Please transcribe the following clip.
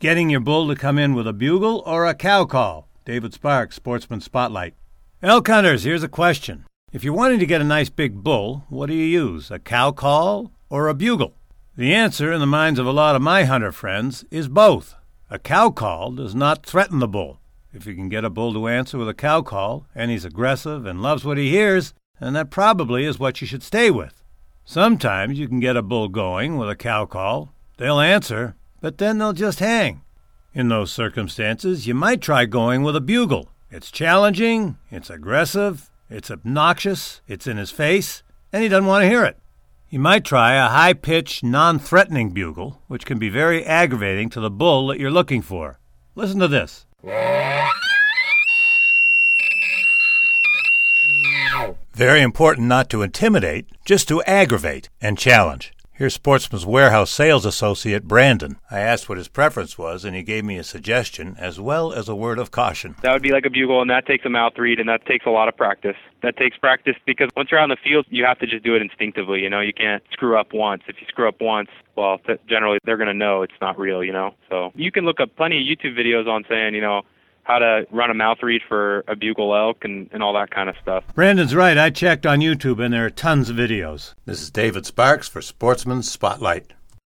Getting your bull to come in with a bugle or a cow call? David Sparks, Sportsman Spotlight. Elk hunters, here's a question. If you're wanting to get a nice big bull, what do you use, a cow call or a bugle? The answer, in the minds of a lot of my hunter friends, is both. A cow call does not threaten the bull. If you can get a bull to answer with a cow call, and he's aggressive and loves what he hears, then that probably is what you should stay with. Sometimes you can get a bull going with a cow call. They'll answer, but then they'll just hang. In those circumstances, you might try going with a bugle. It's challenging, it's aggressive, it's obnoxious, it's in his face, and he doesn't want to hear it. You might try a high-pitched, non-threatening bugle, which can be very aggravating to the bull that you're looking for. Listen to this. Very important not to intimidate, just to aggravate and challenge. Here's Sportsman's Warehouse sales associate Brandon. I asked what his preference was, and he gave me a suggestion as well as a word of caution. That would be like a bugle, and that takes a mouth read, and that takes a lot of practice. That takes practice because once you're out in the field, you have to just do it instinctively. You can't screw up once. If you screw up once, well, generally they're going to know it's not real, So you can look up plenty of YouTube videos on saying, how to run a mouth read for a bugle elk and all that kind of stuff. Brandon's right. I checked on YouTube, and there are tons of videos. This is David Sparks for Sportsman's Spotlight.